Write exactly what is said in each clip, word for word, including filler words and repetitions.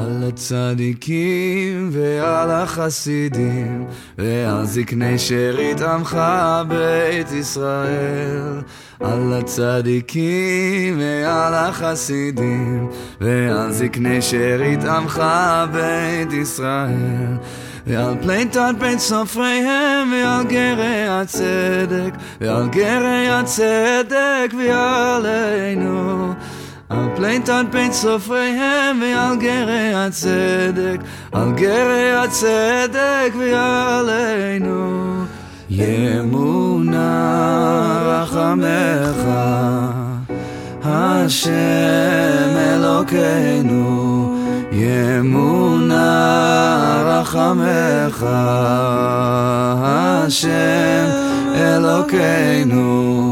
על הצדיקים ועל החסידים ועל זקני שארית עמך בית ישראל. על הצדיקים ועל החסידים ועל זקני שארית עמך בית ישראל, ועל פליטת בית סופריהם ועל גרי הצדק ועל גרי הצדק ועלינו. על פליטת בית סופריהם ועל גרי הצדק, על גרי הצדק ועלינו. ימונה רחמך השם אלוקינו, ימונה רחמך השם אלוקינו.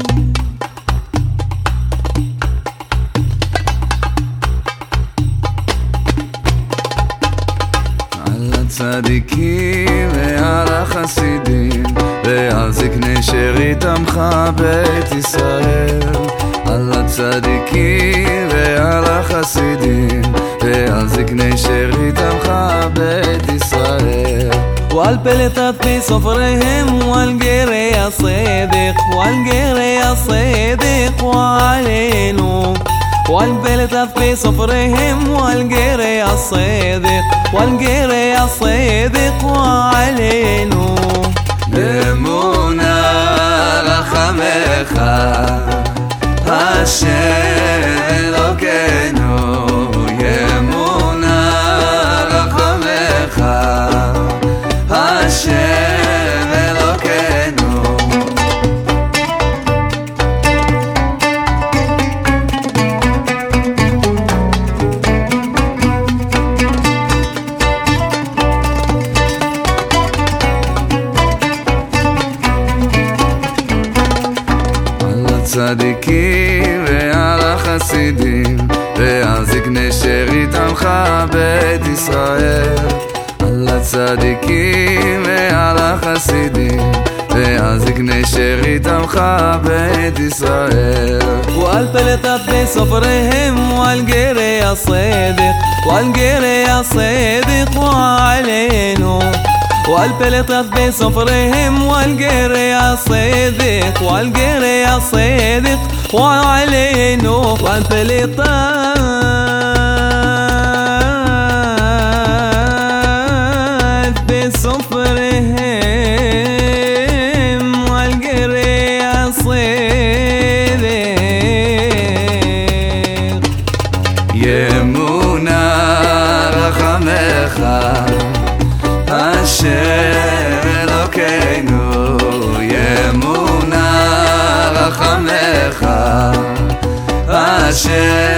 צדיקים ועל החסידים ועל זקני שארית עמך בית ישראל. על הצדיקים ועל החסידים ועל זקני שארית עמך בית ישראל. ועל פליטת בסופריהם ועל גרי הצדק ועל גרי הצדק ועלינו. ועל פליטת בסופריהם ועל גרי הצדק ועל גרי הצדק ועלינו. אמונה רחמך השם אלוקינו, אמונה רחמך השם אלוקינו. צדיקים ועל החסידים ועל זקני שארית עמך בית ישראל. על הצדיקים ועל החסידים ועל זקני שארית עמך בית ישראל. ועל פליטת בסופריהם ועל גרי הצדק ועל גרי הצדק ועלינו. ועל פליטת בסופריהם ועל גרי הצדק ועל גרי הצדק ועלינו. ועל פליטת בסופריהם ועל גרי הצדק. ימונה רחמך השם אלוקינו, ימונה רחמך השם